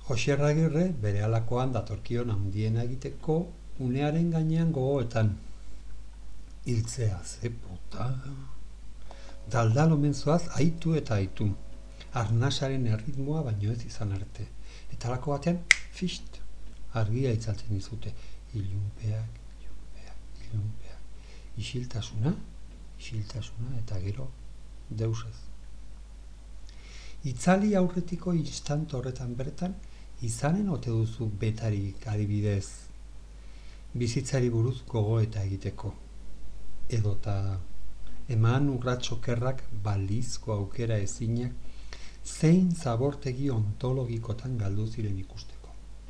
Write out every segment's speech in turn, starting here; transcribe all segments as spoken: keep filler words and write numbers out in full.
Joxe Agirre bere halakoan datorkion handiena egiteko unearen gainean gogoetan. Hiltzea ze puta. Daldal omen zoaz aitu eta aitu. Arnasaren erritmoa baino ez izan arte. Eta halako batean, fisht, argia itzaltzen dizute. Ilunpeak, ilunpeak, ilunpeak. Isiltasuna, isiltasuna eta gero deusez. Itzali aurretiko instant horretan bertan, izanen ote duzu betarik adibidez bizitzari buruz gogoeta egiteko. Edota eman urratxokerrak balizko aukera ezinak zein zabortegi ontologikotan galdu ziren ikusteko.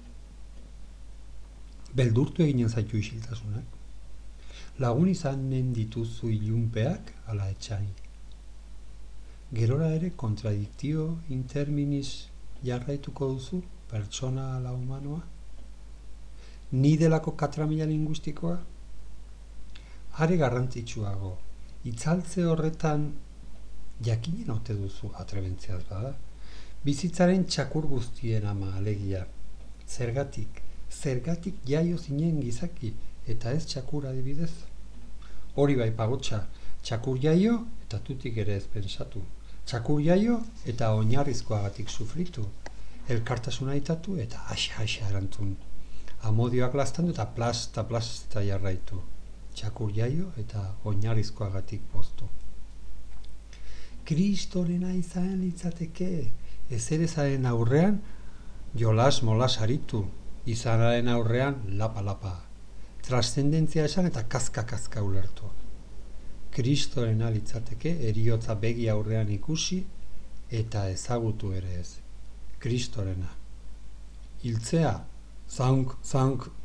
Beldurtu eginen zaitu isiltasunak. Lagun izanen dituzu ilunpeak ala etxai. Gerora ere kontradiktio interminis jarraituko duzu pertsona ala humanoa? Ni delako katramila linguistikoa? Are garrantzitsuago, itzaltze horretan jakinen ote duzu atrebentziaz bada? Bizitzaren txakur guztien ama alegia. Zergatik, zergatik jaio zinen gizaki eta ez txakur adibidez? Hori bai pagotxa, txakur jaio eta tutik ere ez pensatu. Txakur jaio eta oinarrizkoagatik sufritu. Elkartasuna itatu eta axa-axa erantzun. Amodioak lastandu eta plasta-plasta jarraitu. Txakur jaio eta oinarrizkoagatik poztu. Kristorena izan litzateke, ezerezaren aurrean jolas-molas aritu, izanaren aurrean lapa-lapa, transcendentzia esan eta kazka-kazka ulertu. Kristorena litzateke heriotza begi aurrean ikusi eta ezagutu ere ez. Kristorena. Hiltzea, zaunk, zaunk,